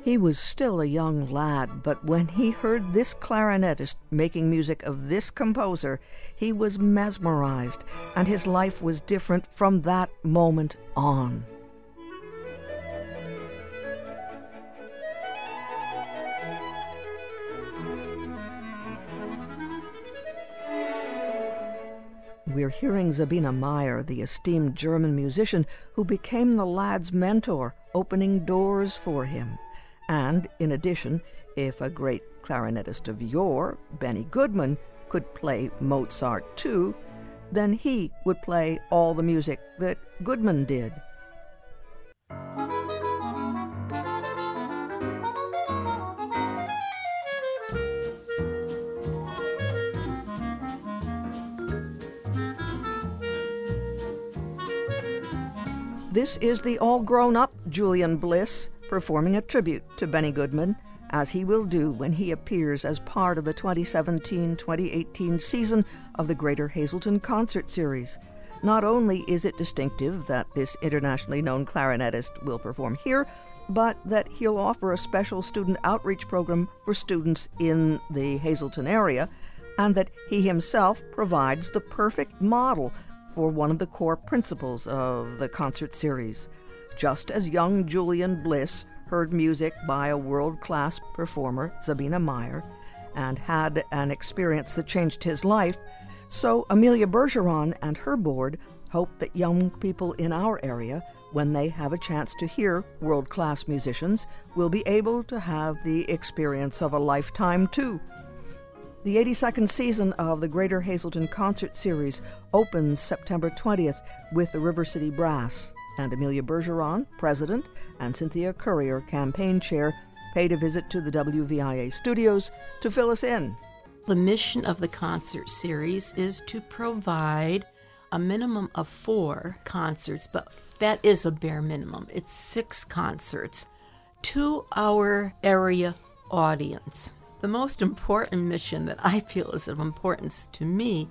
He was still a young lad, but when he heard this clarinetist making music of this composer, he was mesmerized, and his life was different from that moment on. We're hearing Sabine Meyer, the esteemed German musician who became the lad's mentor, opening doors for him. And, in addition, if a great clarinetist of yore, Benny Goodman, could play Mozart too, then he would play all the music that Goodman did. This is the all-grown-up Julian Bliss performing a tribute to Benny Goodman, as he will do when he appears as part of the 2017-2018 season of the Greater Hazelton Concert Series. Not only is it distinctive that this internationally known clarinetist will perform here, but that he'll offer a special student outreach program for students in the Hazelton area, and that he himself provides the perfect model for one of the core principles of the concert series. Just as young Julian Bliss heard music by a world-class performer, Sabine Meyer, and had an experience that changed his life, so Amelia Bergeron and her board hope that young people in our area, when they have a chance to hear world-class musicians, will be able to have the experience of a lifetime too. The 82nd season of the Greater Hazelton Concert Series opens September 20th with the River City Brass, and Amelia Bergeron, president, and Cynthia Currier, campaign chair, paid a visit to the WVIA studios to fill us in. The mission of the concert series is to provide a minimum of 4 concerts, but that is a bare minimum. It's 6 concerts to our area audience. The most important mission that I feel is of importance to me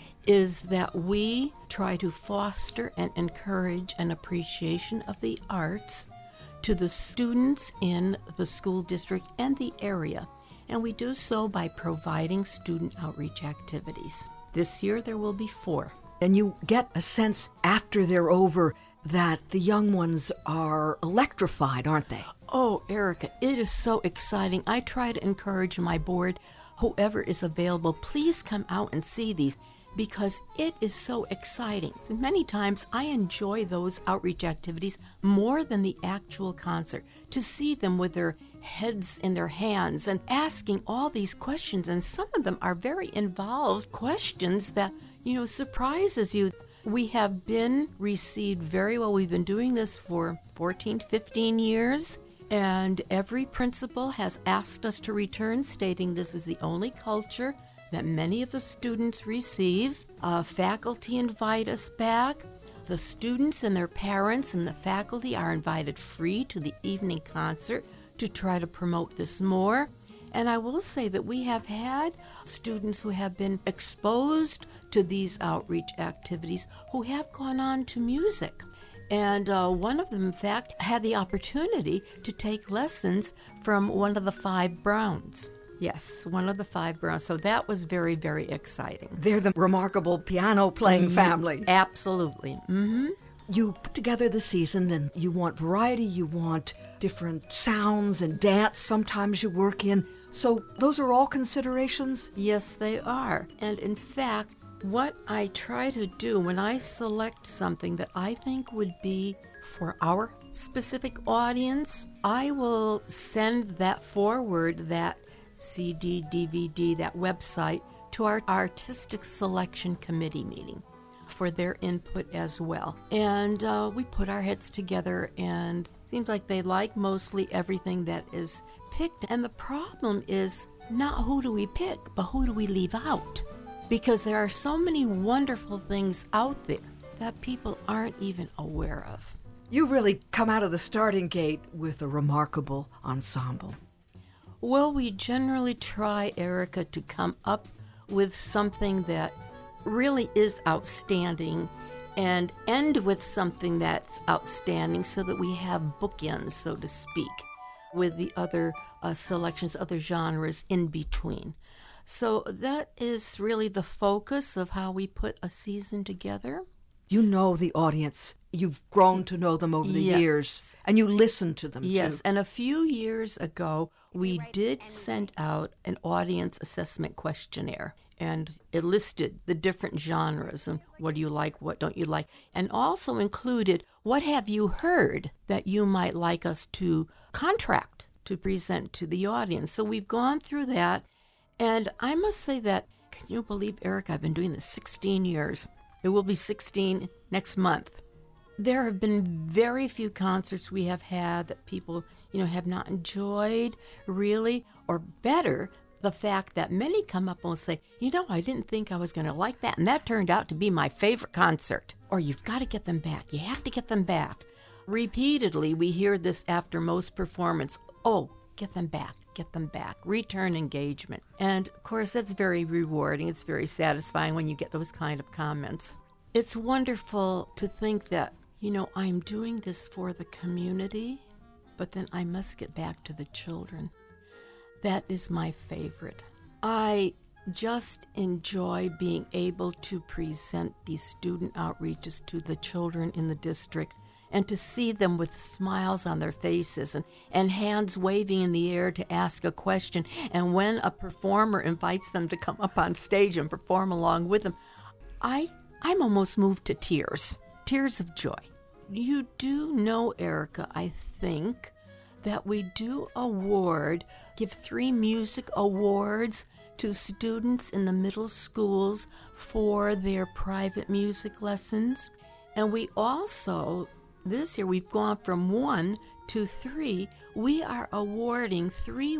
is that we try to foster and encourage an appreciation of the arts to the students in the school district and the area. And we do so by providing student outreach activities. This year there will be 4. And you get a sense after they're over that the young ones are electrified, aren't they? Oh, Erica, it is so exciting. I try to encourage my board, whoever is available, please come out and see these because it is so exciting. Many times I enjoy those outreach activities more than the actual concert, to see them with their heads in their hands and asking all these questions. And some of them are very involved questions that, surprises you. We have been received very well. We've been doing this for 14, 15 years. And every principal has asked us to return, stating this is the only culture that many of the students receive. Faculty invite us back. The students and their parents and the faculty are invited free to the evening concert to try to promote this more. And I will say that we have had students who have been exposed to these outreach activities who have gone on to music. And one of them, in fact, had the opportunity to take lessons from one of the 5 Browns. Yes, one of the 5 Browns. So that was very, very exciting. They're the remarkable piano-playing family. Absolutely. Mm-hmm. You put together the season and you want variety, you want different sounds and dance sometimes you work in. So those are all considerations? Yes, they are. And in fact, what I try to do when I select something that I think would be for our specific audience, I will send that forward, that CD, DVD, that website, to our artistic selection committee meeting for their input as well. And we put our heads together, and it seems like they like mostly everything that is picked. And the problem is not who do we pick, but who do we leave out? Because there are so many wonderful things out there that people aren't even aware of. You really come out of the starting gate with a remarkable ensemble. Well, we generally try, Erica, to come up with something that really is outstanding and end with something that's outstanding so that we have bookends, so to speak. with the other selections, other genres in between. So that is really the focus of how we put a season together. You know the audience. You've grown to know them over the years, and you listen to them, Yes, too. and a few years ago, we did send out an audience assessment questionnaire, and it listed the different genres and what do you like, what don't you like, and also included what have you heard that you might like us to contract to present to the audience. So we've gone through that, and I must say that, can you believe, Eric, I've been doing this 16 years. It will be 16 next month. There have been very few concerts we have had that people, have not enjoyed, really, or better, the fact that many come up and say, I didn't think I was going to like that, and that turned out to be my favorite concert. Or you've got to get them back. You have to get them back. Repeatedly, we hear this after most performance. Oh, get them back. Get them back. Return engagement. And of course, that's very rewarding. It's very satisfying when you get those kind of comments. It's wonderful to think that, I'm doing this for the community, but then I must get back to the children. That is my favorite. I just enjoy being able to present these student outreaches to the children in the district, and to see them with smiles on their faces and hands waving in the air to ask a question. And when a performer invites them to come up on stage and perform along with them, I'm almost moved to tears of joy. You do know, Erica, I think, that we do give 3 music awards to students in the middle schools for their private music lessons. And we also, this year, we've gone from 1 to 3. We are awarding 3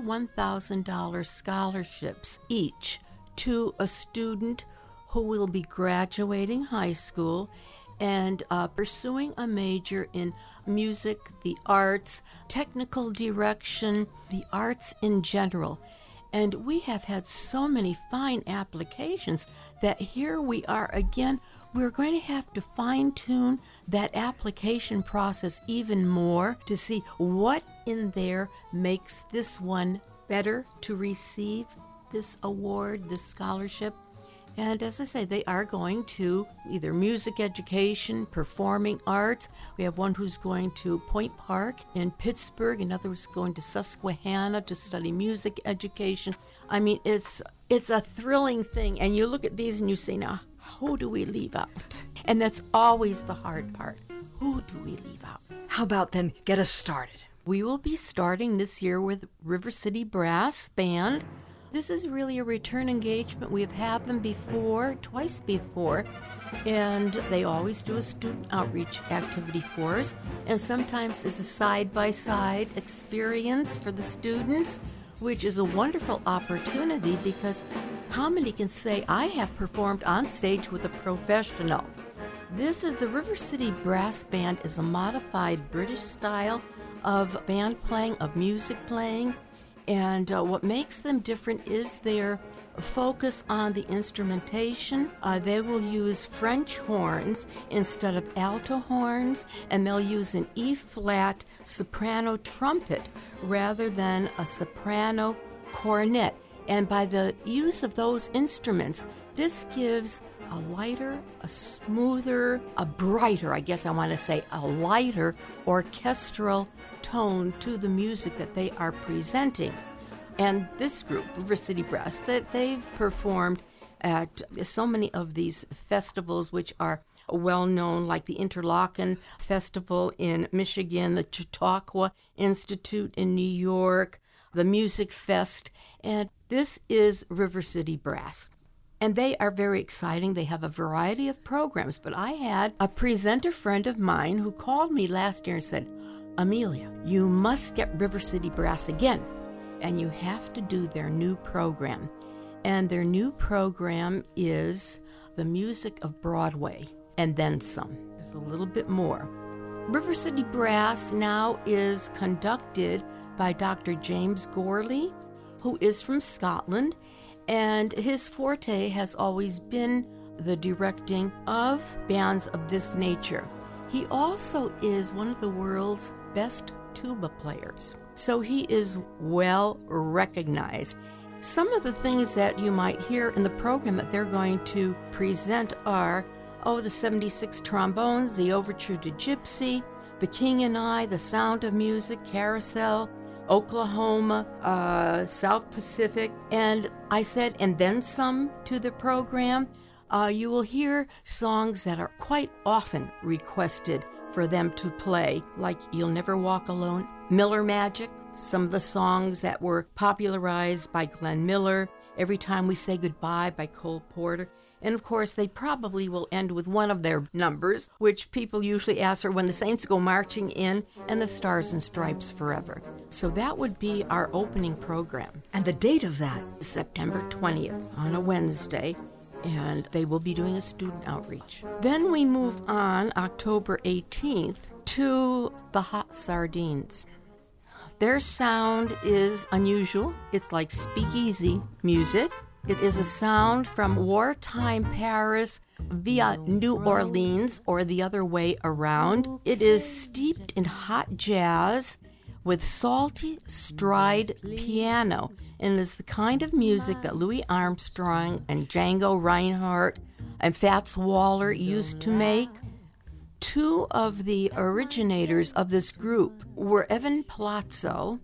$1,000 scholarships each to a student who will be graduating high school and pursuing a major in music, the arts, technical direction, the arts in general. And we have had so many fine applications that here we are again. We're going to have to fine-tune that application process even more to see what in there makes this one better to receive this award, this scholarship. And as I say, they are going to either music education, performing arts. We have one who's going to Point Park in Pittsburgh, another who's going to Susquehanna to study music education. I mean, it's a thrilling thing. And you look at these and you say, now, who do we leave out? And that's always the hard part. Who do we leave out? How about then get us started? We will be starting this year with River City Brass Band. This is really a return engagement. We have had them before, twice before, and they always do a student outreach activity for us. And sometimes it's a side-by-side experience for the students, which is a wonderful opportunity because how many can say, I have performed on stage with a professional? This is the River City Brass Band is a modified British style of band playing, of music playing. And what makes them different is their focus on the instrumentation. They will use French horns instead of alto horns, and they'll use an E-flat soprano trumpet rather than a soprano cornet. And by the use of those instruments, this gives a lighter, a smoother, a brighter, I guess I want to say, a lighter orchestral tone to the music that they are presenting. And this group, River City Brass, that they've performed at so many of these festivals which are well known, like the Interlochen Festival in Michigan, the Chautauqua Institute in New York, the Music Fest, and this is River City Brass. And they are very exciting. They have a variety of programs, but I had a presenter friend of mine who called me last year and said, Amelia, you must get River City Brass again, and you have to do their new program. And their new program is the music of Broadway, and then some. There's a little bit more. River City Brass now is conducted by Dr. James Gorley, who is from Scotland, and his forte has always been the directing of bands of this nature. He also is one of the world's best tuba players. So he is well recognized. Some of the things that you might hear in the program that they're going to present are, the 76 trombones, the Overture to Gypsy, The King and I, The Sound of Music, Carousel, Oklahoma, South Pacific, and I said, and then some to the program. You will hear songs that are quite often requested for them to play, like You'll Never Walk Alone, Miller Magic, some of the songs that were popularized by Glenn Miller, Every Time We Say Goodbye by Cole Porter. And of course, they probably will end with one of their numbers, which people usually ask for when the Saints go marching in, and the Stars and Stripes Forever. So that would be our opening program. And the date of that? September 20th on a Wednesday. And they will be doing a student outreach. Then we move on October 18th to the Hot Sardines. Their sound is unusual. It's like speakeasy music. It is a sound from wartime Paris via New Orleans or the other way around. It is steeped in hot jazz with salty stride piano, and is the kind of music that Louis Armstrong and Django Reinhardt and Fats Waller used to make. Two of the originators of this group were Evan Palazzo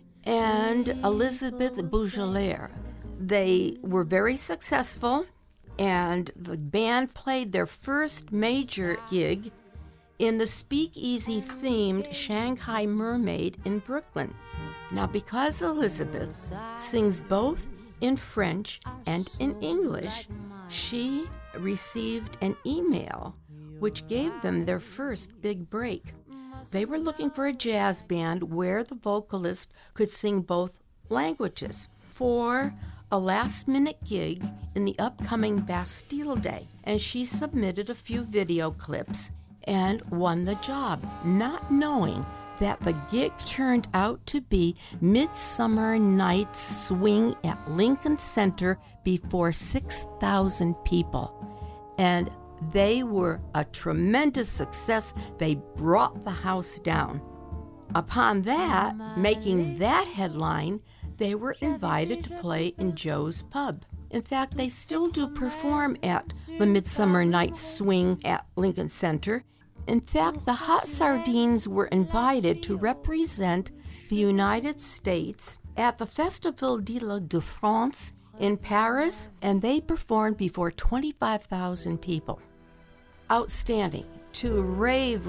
and Elizabeth Bougelaire. They were very successful, and the band played their first major gig in the speakeasy-themed Shanghai Mermaid in Brooklyn. Now, because Elizabeth sings both in French and in English, she received an email which gave them their first big break. They were looking for a jazz band where the vocalist could sing both languages for a last-minute gig in the upcoming Bastille Day, and she submitted a few video clips and won the job, not knowing that the gig turned out to be Midsummer Night's Swing at Lincoln Center before 6,000 people. And they were a tremendous success. They brought the house down. Upon that, making that headline, they were invited to play in Joe's Pub. In fact, they still do perform at the Midsummer Night's Swing at Lincoln Center. In fact, the Hot Sardines were invited to represent the United States at the Festival de l'Île-de-France in Paris, and they performed before 25,000 people. Outstanding, to rave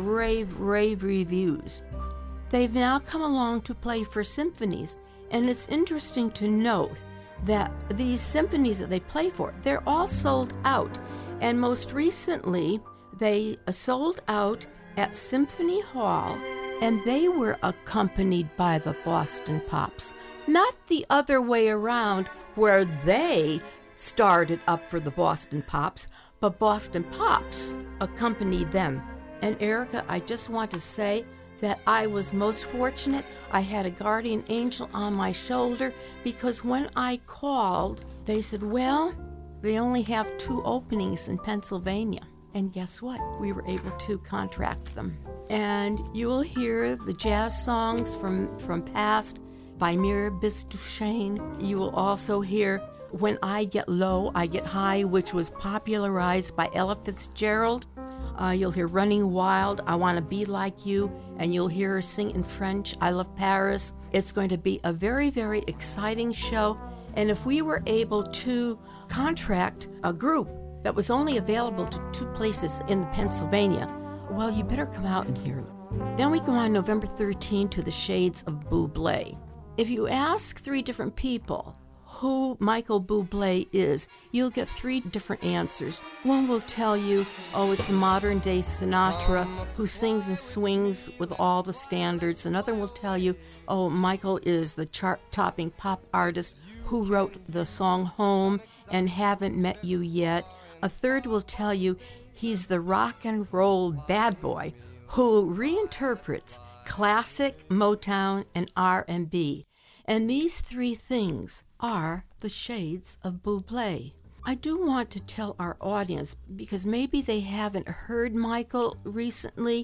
reviews. They've now come along to play for symphonies, and it's interesting to note that these symphonies that they play for, they're all sold out. And most recently, they sold out at Symphony Hall, and they were accompanied by the Boston Pops. Not the other way around, where they started up for the Boston Pops, but Boston Pops accompanied them. And Erica, I just want to say that I was most fortunate. I had a guardian angel on my shoulder, because when I called, they said, well, they only have 2 openings in Pennsylvania. And guess what? We were able to contract them. And you will hear the jazz songs from past by Mir Bisduchesne. You will also hear When I Get Low, I Get High, which was popularized by Ella Fitzgerald. You'll hear Running Wild, I Want to Be Like You, and you'll hear her sing in French, I Love Paris. It's going to be a very, very exciting show. And if we were able to contract a group that was only available to 2 places in Pennsylvania, well, you better come out and hear them. Then we go on November 13 to the Shades of Bublé. If you ask 3 different people who Michael Bublé is, you'll get 3 different answers. One will tell you, oh, it's the modern-day Sinatra who sings and swings with all the standards. Another will tell you, oh, Michael is the chart-topping pop artist who wrote the song Home and Haven't Met You Yet. A third will tell you he's the rock and roll bad boy who reinterprets classic Motown and R&B. And these 3 things are the Shades of Bublé. I do want to tell our audience, because maybe they haven't heard Michael recently,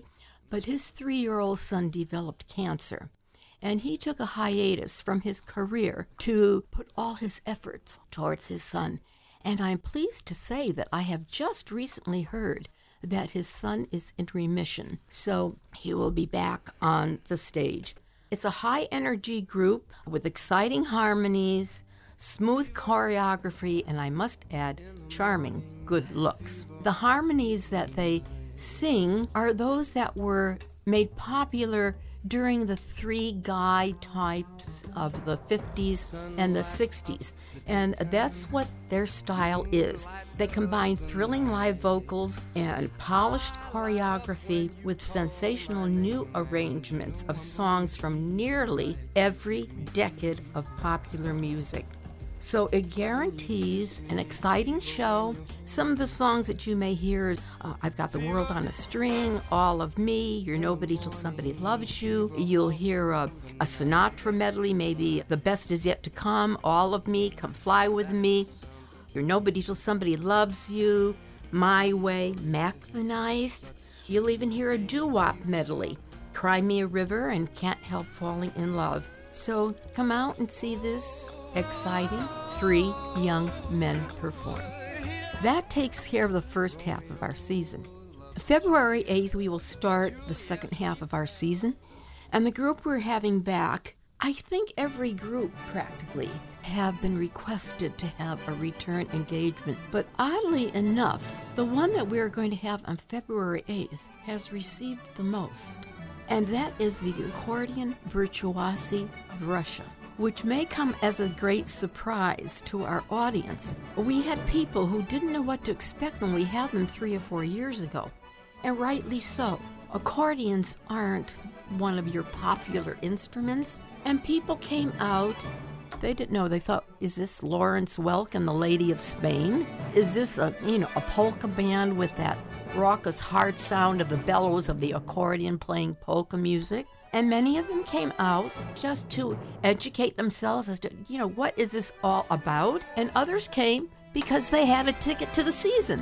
but his 3-year-old son developed cancer. And he took a hiatus from his career to put all his efforts towards his son. And I'm pleased to say that I have just recently heard that his son is in remission, so he will be back on the stage. It's a high-energy group with exciting harmonies, smooth choreography, and I must add, charming good looks. The harmonies that they sing are those that were made popular during the three guy types of the 50s and the 60s. And that's what their style is. They combine thrilling live vocals and polished choreography with sensational new arrangements of songs from nearly every decade of popular music. So it guarantees an exciting show. Some of the songs that you may hear, I've Got the World on a String, All of Me, You're Nobody Till Somebody Loves You. You'll hear a Sinatra medley, maybe The Best Is Yet to Come, All of Me, Come Fly With Me, You're Nobody Till Somebody Loves You, My Way, Mac the Knife. You'll even hear a doo-wop medley, Cry Me a River and Can't Help Falling in Love. So come out and see this exciting 3 young men perform. That takes care of the first half of our season. February 8th, we will start the second half of our season, and the group we're having back, I think every group practically have been requested to have a return engagement, but oddly enough, the one that we're going to have on February 8th has received the most, and that is the Accordion Virtuosi of Russia, which may come as a great surprise to our audience. We had people who didn't know what to expect when we had them 3 or 4 years ago, and rightly so. Accordions aren't one of your popular instruments, and people came out. They didn't know. They thought, is this Lawrence Welk and the Lady of Spain? Is this a polka band with that raucous hard sound of the bellows of the accordion playing polka music? And many of them came out just to educate themselves as to, what is this all about? And others came because they had a ticket to the season.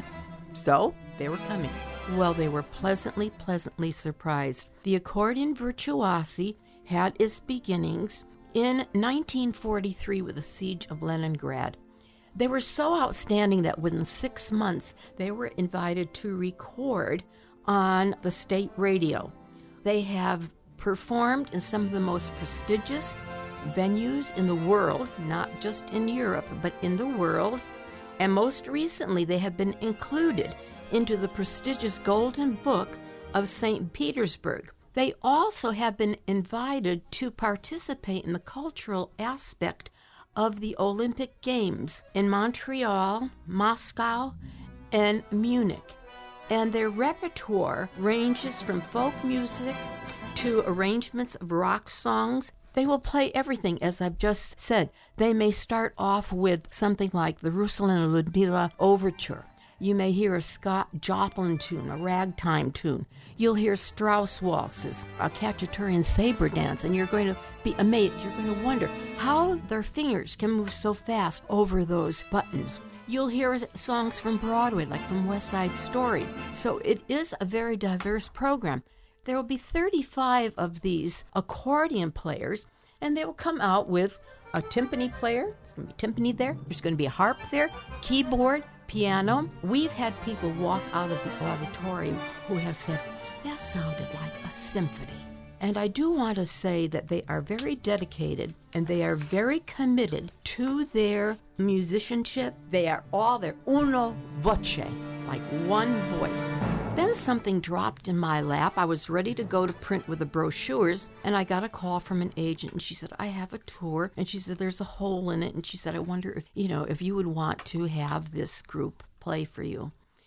So they were coming. Well, they were pleasantly surprised. The Accordion Virtuosi had its beginnings in 1943 with the Siege of Leningrad. They were so outstanding that within 6 months, they were invited to record on the state radio. They have performed in some of the most prestigious venues in the world, not just in Europe, but in the world. And most recently, they have been included into the prestigious Golden Book of St. Petersburg. They also have been invited to participate in the cultural aspect of the Olympic Games in Montreal, Moscow, and Munich. And their repertoire ranges from folk music to arrangements of rock songs. They will play everything, as I've just said. They may start off with something like the Ruslan and Ludmila Overture. You may hear a Scott Joplin tune, a ragtime tune. You'll hear Strauss waltzes, a Khachaturian saber dance, and you're going to be amazed. You're going to wonder how their fingers can move so fast over those buttons. You'll hear songs from Broadway, like from West Side Story. So it is a very diverse program. There will be 35 of these accordion players, and they will come out with a timpani player. There's going to be timpani there. There's going to be a harp there, keyboard, piano. We've had people walk out of the auditorium who have said, that sounded like a symphony. And I do want to say that they are very dedicated and they are very committed to their musicianship. They are all their uno voce, like one voice. Then something dropped in my lap. I was ready to go to print with the brochures, and I got a call from an agent, and she said, I have a tour. And she said, there's a hole in it. And she said, I wonder if you would want to have this group play for you.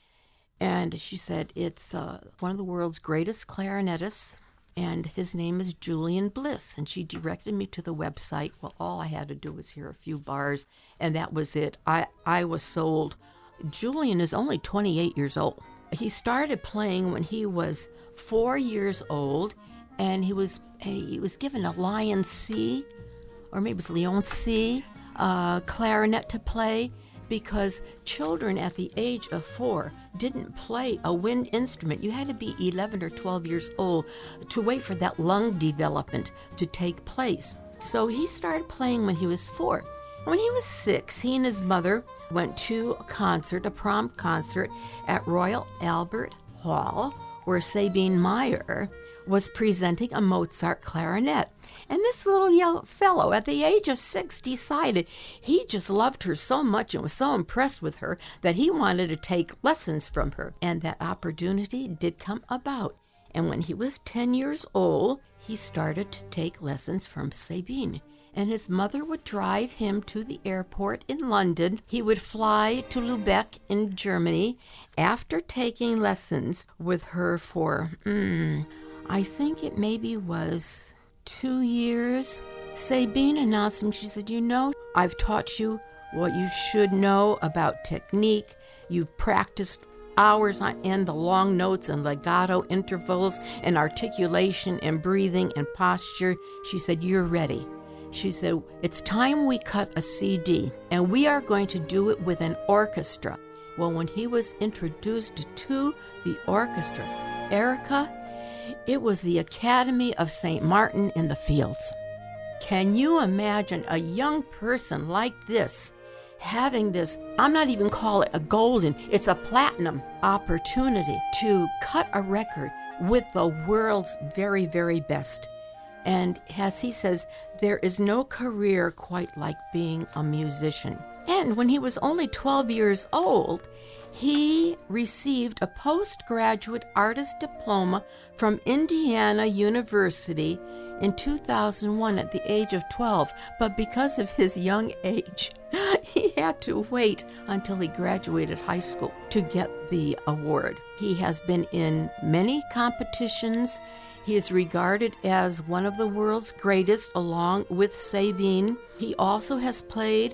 And she said, it's one of the world's greatest clarinetists, and his name is Julian Bliss. And she directed me to the website. Well, all I had to do was hear a few bars, and that was it. I was sold. Julian is only 28 years old. He started playing when he was 4 years old, and he was given a Lion C, or maybe it was Leon C, clarinet to play. because children at the age of 4 didn't play a wind instrument. You had to be 11 or 12 years old to wait for that lung development to take place. So he started playing when he was 4. When he was 6, he and his mother went to a prom concert at Royal Albert Hall, where Sabine Meyer was presenting a Mozart clarinet. And this little young fellow at the age of 6 decided he just loved her so much and was so impressed with her that he wanted to take lessons from her. And that opportunity did come about. And when he was 10 years old, he started to take lessons from Sabine. And his mother would drive him to the airport in London. He would fly to Lübeck in Germany after taking lessons with her for, I think it maybe was 2 years. Sabine announced him, she said, I've taught you what you should know about technique. You've practiced hours on end, the long notes and legato intervals and articulation and breathing and posture. She said, you're ready. She said, it's time we cut a CD, and we are going to do it with an orchestra. Well, when he was introduced to the orchestra, Erica, it was the Academy of St. Martin in the Fields. Can you imagine a young person like this having this, I'm not even call it a golden, it's a platinum opportunity to cut a record with the world's very, very best? And as he says, there is no career quite like being a musician. And when he was only 12 years old, he received a postgraduate artist diploma from Indiana University in 2001 at the age of 12. But because of his young age, he had to wait until he graduated high school to get the award. He has been in many competitions. He is regarded as one of the world's greatest, along with Sabine. He also has played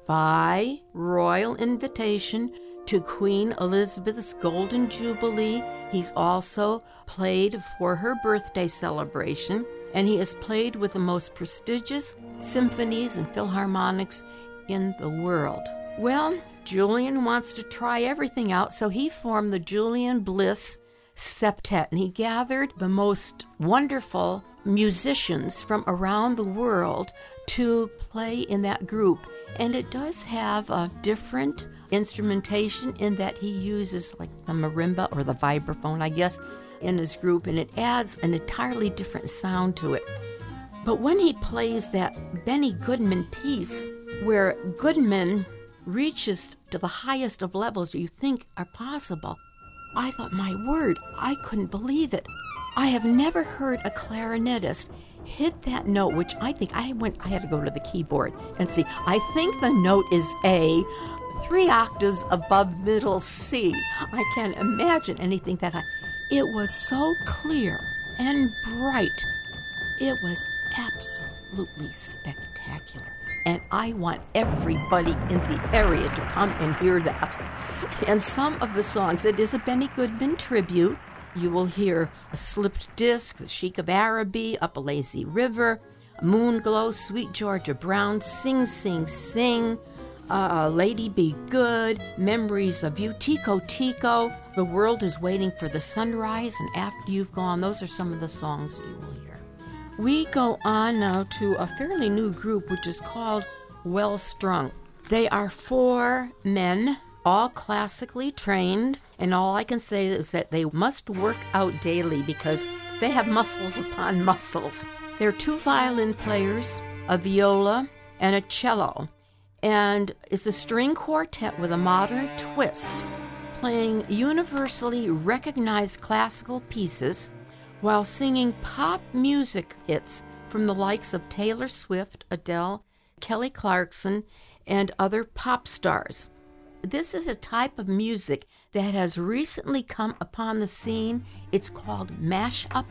by royal invitation to Queen Elizabeth's Golden Jubilee. He's also played for her birthday celebration, and he has played with the most prestigious symphonies and philharmonics in the world. Well, Julian wants to try everything out, so he formed the Julian Bliss Septet, and he gathered the most wonderful musicians from around the world to play in that group. And it does have a different instrumentation in that he uses like the marimba or the vibraphone, I guess, in his group, and it adds an entirely different sound to it. But when he plays that Benny Goodman piece, where Goodman reaches to the highest of levels you think are possible, I thought, my word, I couldn't believe it. I have never heard a clarinetist hit that note, which I think I had to go to the keyboard and see. I think the note is A, 3 octaves above middle C. I can't imagine anything that high. It was so clear and bright. It was absolutely spectacular. And I want everybody in the area to come and hear that. And some of the songs, it is a Benny Goodman tribute. You will hear A Slipped Disc, The Sheik of Araby, Up a Lazy River, Moonglow, Sweet Georgia Brown, Sing, Sing, Sing, Lady Be Good, Memories of You, Tico Tico, The World is Waiting for the Sunrise, and After You've Gone. Those are some of the songs you will hear. We go on now to a fairly new group, which is called Well Strung. They are 4 men, all classically trained, and all I can say is that they must work out daily because they have muscles upon muscles. There are 2 violin players, a viola, and a cello, and it's a string quartet with a modern twist, playing universally recognized classical pieces while singing pop music hits from the likes of Taylor Swift, Adele, Kelly Clarkson, and other pop stars. This is a type of music that has recently come upon the scene. It's called mashup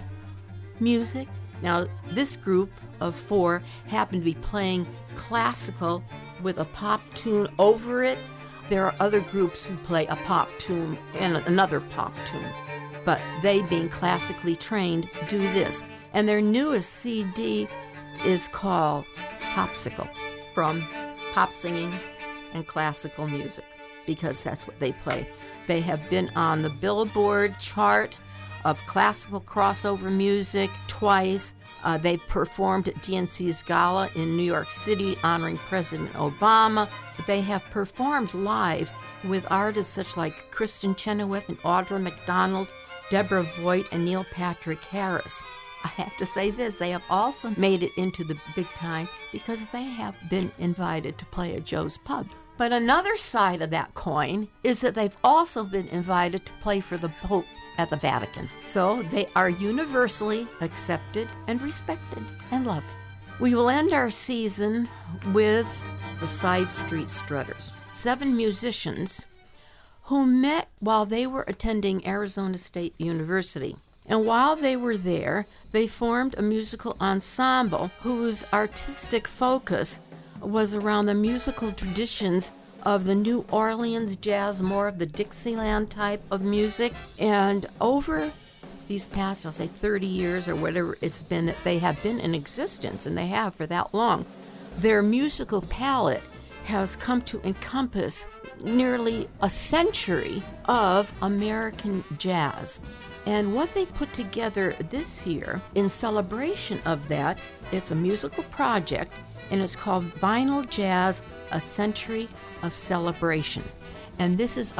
music. Now, this group of 4 happen to be playing classical with a pop tune over it. There are other groups who play a pop tune and another pop tune, but they, being classically trained, do this. And their newest CD is called Popsicle, from pop singing and classical music, because that's what they play. They have been on the Billboard chart of classical crossover music twice. They performed at DNC's gala in New York City honoring President Obama. They have performed live with artists such like Kristen Chenoweth and Audra McDonald, Deborah Voigt, and Neil Patrick Harris. I have to say this, they have also made it into the big time because they have been invited to play at Joe's Pub. But another side of that coin is that they've also been invited to play for the Pope at the Vatican. So they are universally accepted and respected and loved. We will end our season with the Side Street Strutters, 7 musicians who met while they were attending Arizona State University. And while they were there, they formed a musical ensemble whose artistic focus was around the musical traditions of the New Orleans jazz, more of the Dixieland type of music. And over these past, I'll say 30 years or whatever it's been that they have been in existence, and they have for that long, their musical palette has come to encompass nearly a century of American jazz. And what they put together this year in celebration of that, it's a musical project, and it's called Vinyl Jazz, A Century of Celebration. And this is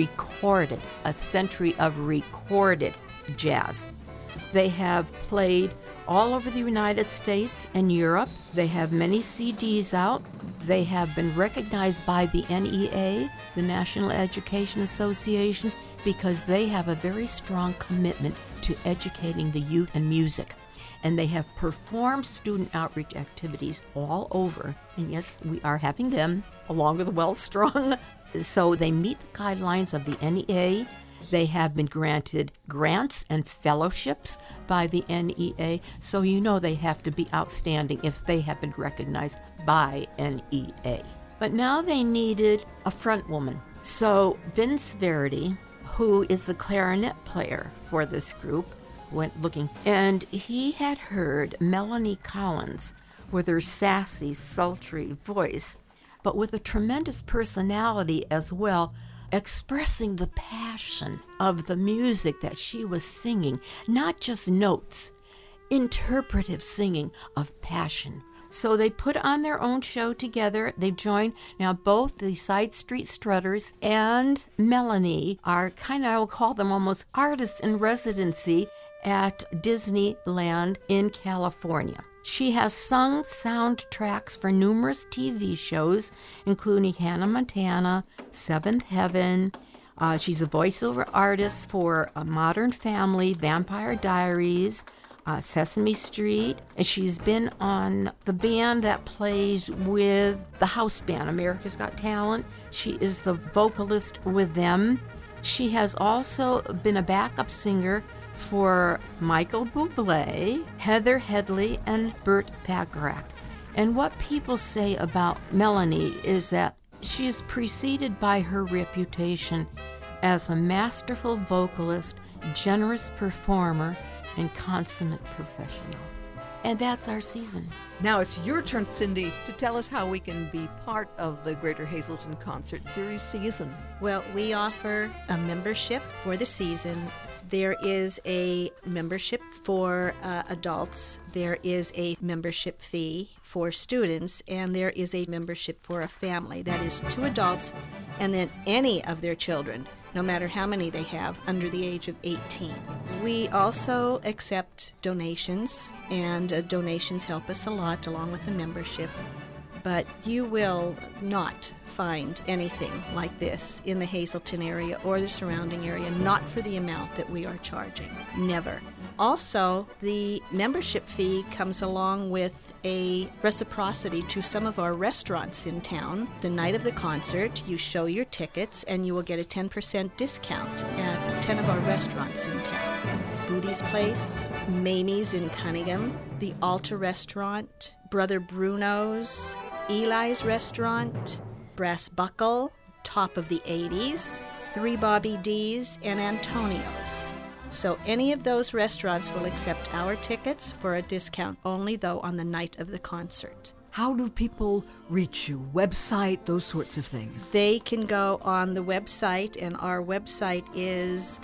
a century of recorded jazz. They have played all over the United States and Europe. They have many CDs out. They have been recognized by the NEA, the National Education Association, because they have a very strong commitment to educating the youth in music. And they have performed student outreach activities all over. And yes, we are having them along with the Well-Strung. So they meet the guidelines of the NEA. They have been granted grants and fellowships by the NEA. So you know they have to be outstanding if they have been recognized by NEA. But now they needed a front woman. So Vince Verdi, who is the clarinet player for this group, went looking, and he had heard Melanie Collins with her sassy, sultry voice, but with a tremendous personality as well, expressing the passion of the music that she was singing, not just notes, interpretive singing of passion. So they put on their own show together. They've joined now both the Side Street Strutters and Melanie are kind of, I will call them almost artists in residency at Disneyland in California. She has sung soundtracks for numerous TV shows, including Hannah Montana, Seventh Heaven. She's a voiceover artist for Modern Family, Vampire Diaries, Sesame Street, and she's been on the band that plays with the house band, America's Got Talent. She is the vocalist with them. She has also been a backup singer for Michael Bublé, Heather Headley, and Burt Bacharach. And what people say about Melanie is that she is preceded by her reputation as a masterful vocalist, generous performer, and consummate professional. And that's our season. Now it's your turn, Cindy, to tell us how we can be part of the Greater Hazelton Concert Series season. Well, we offer a membership for the season. There is a membership for adults, there is a membership fee for students, and there is a membership for a family. That is 2 adults and then any of their children, no matter how many they have, under the age of 18. We also accept donations, and donations help us a lot along with the membership. But you will not find anything like this in the Hazelton area or the surrounding area, not for the amount that we are charging. Never. Also, the membership fee comes along with a reciprocity to some of our restaurants in town. The night of the concert, you show your tickets and you will get a 10% discount at 10 of our restaurants in town. Booty's Place, Mamie's in Cunningham, the Alta Restaurant, Brother Bruno's, Eli's Restaurant, Brass Buckle, Top of the 80s, 3 Bobby D's, and Antonio's. So any of those restaurants will accept our tickets for a discount only, though, on the night of the concert. How do people reach you? Website, those sorts of things. They can go on the website, and our website is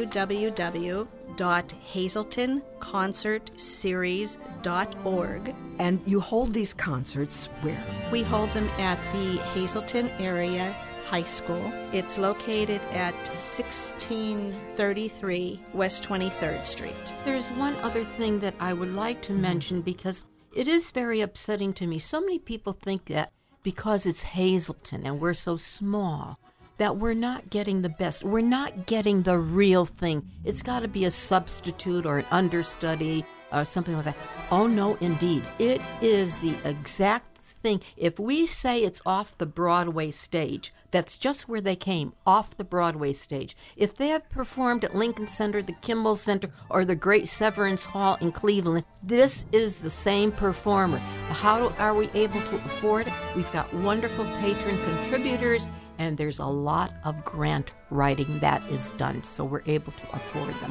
www.hazeltonconcertseries.org. And you hold these concerts where? We hold them at the Hazelton Area High School. It's located at 1633 West 23rd Street. There's one other thing that I would like to mention, because it is very upsetting to me. So many people think that because it's Hazelton and we're so small, that we're not getting the best. We're not getting the real thing. It's got to be a substitute or an understudy or something like that. Oh, no, indeed. It is the exact thing. If we say it's off the Broadway stage, that's just where they came, off the Broadway stage. If they have performed at Lincoln Center, the Kimball Center, or the Great Severance Hall in Cleveland, this is the same performer. How are we able to afford it? We've got wonderful patron contributors, and there's a lot of grant writing that is done, so we're able to afford them.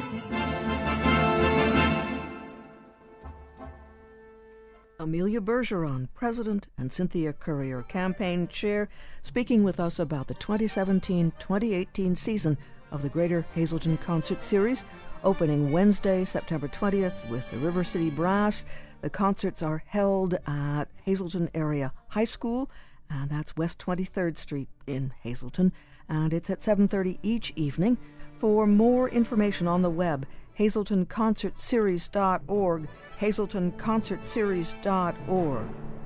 Amelia Bergeron, President, and Cynthia Currier, Campaign Chair, speaking with us about the 2017-2018 season of the Greater Hazelton Concert Series, opening Wednesday, September 20th with the River City Brass. The concerts are held at Hazelton Area High School, and that's West 23rd Street in Hazelton, and it's at 7:30 each evening. For more information on the web, hazeltonconcertseries.org, hazeltonconcertseries.org.